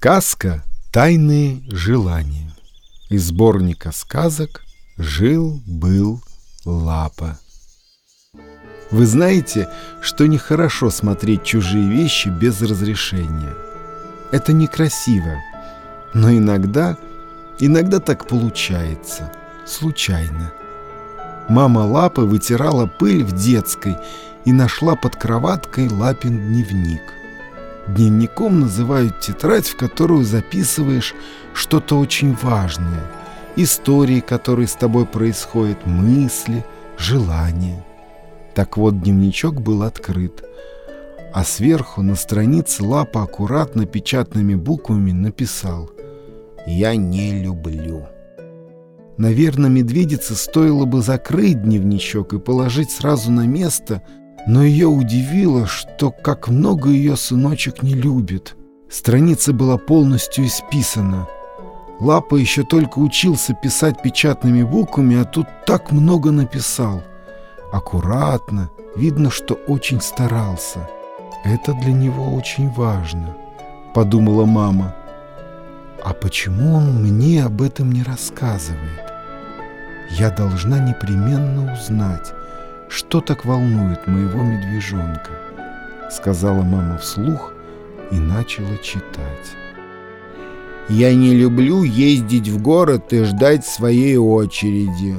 Сказка «Тайные желания» из сборника сказок «Жил-был Лапа». Вы знаете, что нехорошо смотреть чужие вещи без разрешения. Это некрасиво, но иногда так получается, случайно. Мама Лапы вытирала пыль в детской и нашла под кроваткой Лапин дневник. Дневником называют тетрадь, в которую записываешь что-то очень важное. Истории, которые с тобой происходят, мысли, желания. Так вот, дневничок был открыт, а сверху на странице Лапа аккуратно печатными буквами написал: «Я не люблю». Наверное, медведице стоило бы закрыть дневничок и положить сразу на место, но ее удивило, что как много ее сыночек не любит. Страница была полностью исписана. Лапа еще только учился писать печатными буквами, а тут так много написал. Аккуратно, видно, что очень старался. Это для него очень важно, подумала мама. А почему он мне об этом не рассказывает? Я должна непременно узнать, что так волнует моего медвежонка, сказала мама вслух и начала читать. «Я не люблю ездить в город и ждать своей очереди.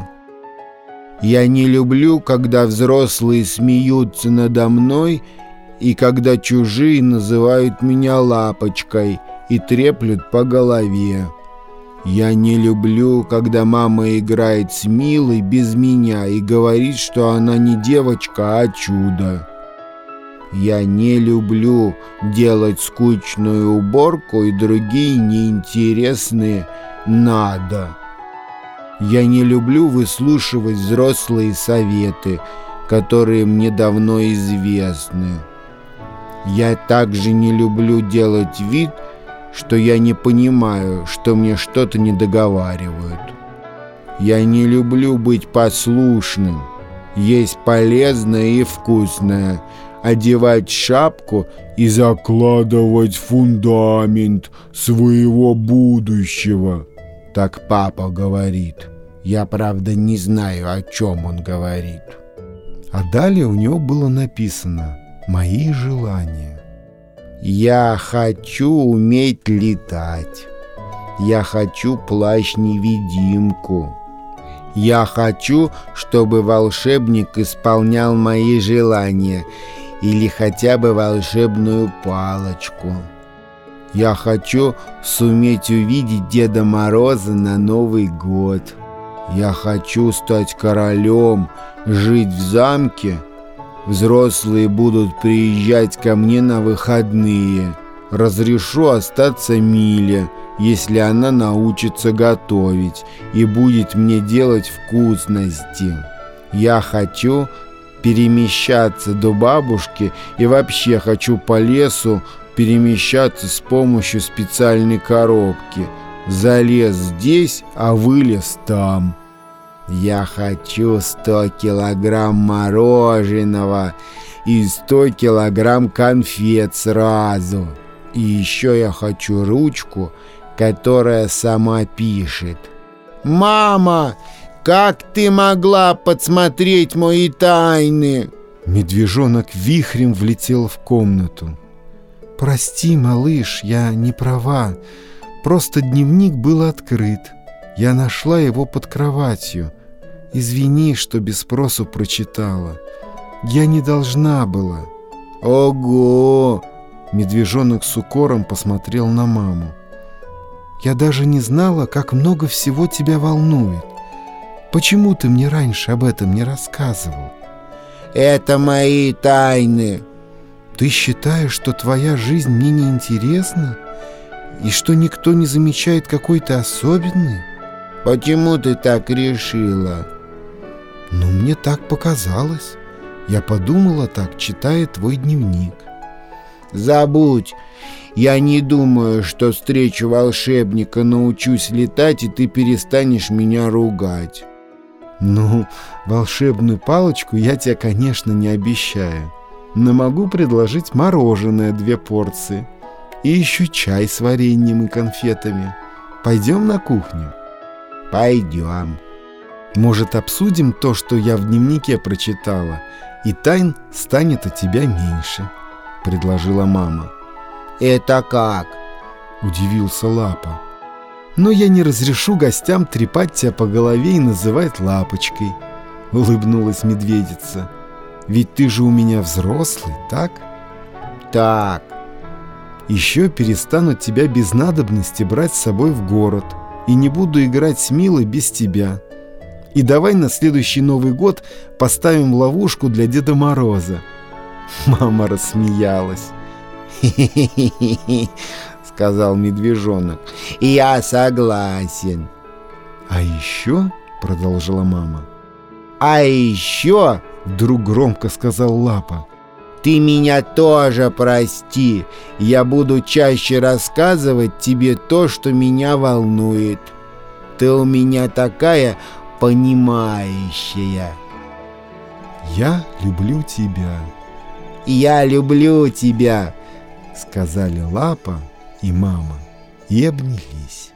Я не люблю, когда взрослые смеются надо мной и когда чужие называют меня лапочкой и треплют по голове. Я не люблю, когда мама играет с Милой без меня и говорит, что она не девочка, а чудо. Я не люблю делать скучную уборку и другие неинтересные «надо». Я не люблю выслушивать взрослые советы, которые мне давно известны. Я также не люблю делать вид, что я не понимаю, что мне что-то не договаривают. Я не люблю быть послушным, есть полезное и вкусное, одевать шапку и закладывать фундамент своего будущего. Так папа говорит. Я, правда, не знаю, о чем он говорит. А далее у него было написано «Мои желания». Я хочу уметь летать. Я хочу плащ-невидимку. Я хочу, чтобы волшебник исполнял мои желания или хотя бы волшебную палочку. Я хочу суметь увидеть Деда Мороза на Новый год. Я хочу стать королем, жить в замке. Взрослые будут приезжать ко мне на выходные. Разрешу остаться Миле, если она научится готовить и будет мне делать вкусности. Я хочу перемещаться до бабушки и вообще хочу по лесу перемещаться с помощью специальной коробки. Залез здесь, а вылез там. Я хочу 100 килограмм мороженого и 100 килограмм конфет сразу. И еще я хочу ручку, которая сама пишет. «Мама, как ты могла подсмотреть мои тайны?» Медвежонок вихрем влетел в комнату. «Прости, малыш, я не права. Просто дневник был открыт. Я нашла его под кроватью. Извини, что без спросу прочитала. Я не должна была». «Ого!» Медвежонок с укором посмотрел на маму. «Я даже не знала, как много всего тебя волнует. Почему ты мне раньше об этом не рассказывал?» «Это мои тайны». «Ты считаешь, что твоя жизнь мне не интересна? И что никто не замечает, какой ты особенный?» «Почему ты так решила?» «Ну, мне так показалось. Я подумала так, читая твой дневник». «Забудь. Я не думаю, что встречу волшебника, научусь летать, и ты перестанешь меня ругать». «Ну, волшебную палочку я тебе, конечно, не обещаю, но могу предложить мороженое 2 порции. И еще чай с вареньем и конфетами. Пойдем на кухню? Пойдем. Может, обсудим то, что я в дневнике прочитала, и тайн станет от тебя меньше, предложила мама. Это как? Удивился Лапа. Но я не разрешу гостям трепать тебя по голове и называть лапочкой, улыбнулась медведица. Ведь ты же у меня взрослый, так? Так. Еще перестану тебя без надобности брать с собой в город и не буду играть с Милой без тебя. И давай на следующий Новый год поставим ловушку для Деда Мороза. Мама рассмеялась. «Хе-хе-хе-хе», — сказал медвежонок. «Я согласен». «А еще», — продолжила мама, «А еще», — вдруг громко сказал Лапа, «ты меня тоже прости. Я буду чаще рассказывать тебе то, что меня волнует. Ты у меня такая понимающая». «Я люблю тебя». «Я люблю тебя», — сказали Лапа и мама и обнялись.